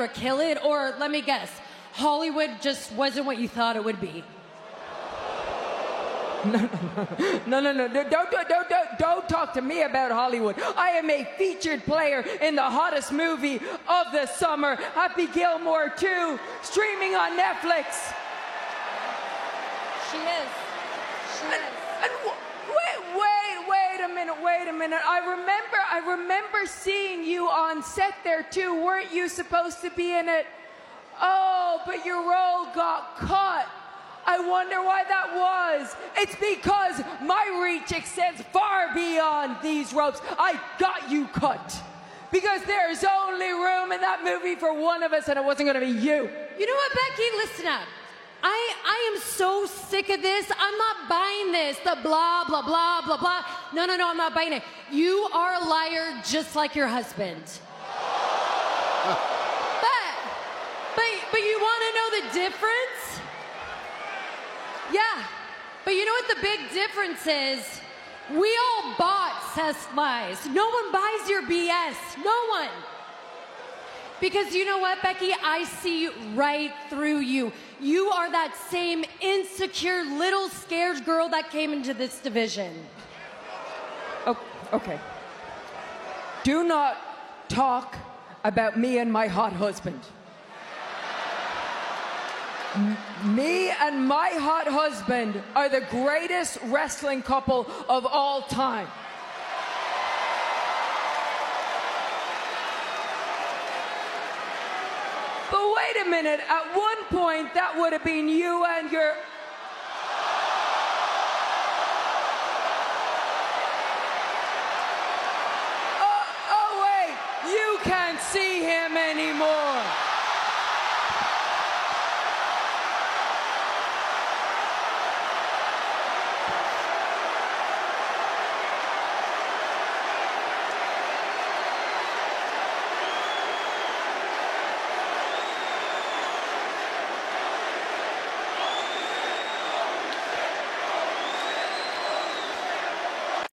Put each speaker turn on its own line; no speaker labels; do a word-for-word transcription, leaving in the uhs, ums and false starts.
or kill it, or let me guess, Hollywood just wasn't what you thought it would be.
No, no, no, no, no, don't, don't, don't, don't, don't talk to me about Hollywood. I am a featured player in the hottest movie of the summer, Happy Gilmore two, streaming on Netflix.
She is. She
And,
is.
and w- wait, wait, wait a minute, wait a minute. I remember, I remember seeing you on set there too. Weren't you supposed to be in it? Oh, but your role got cut. I wonder why that was. It's because my reach extends far beyond these ropes. I got you cut. Because there's only room in that movie for one of us, and it wasn't going to be you.
You know what, Becky? Listen up. I, I am so sick of this. I'm not buying this. The blah, blah, blah, blah, blah. No, no, no, I'm not buying it. You are a liar just like your husband. but, but, but you want to know the difference? Yeah, but you know what the big difference is? We all bought Seth's lies. No one buys your B S. No one. Because you know what, Becky? I see right through you. You are that same insecure, little scared girl that came into this division.
Oh, okay. Do not talk about me and my hot husband. M- me and my hot husband are the greatest wrestling couple of all time. But wait a minute, at one point that would have been you and your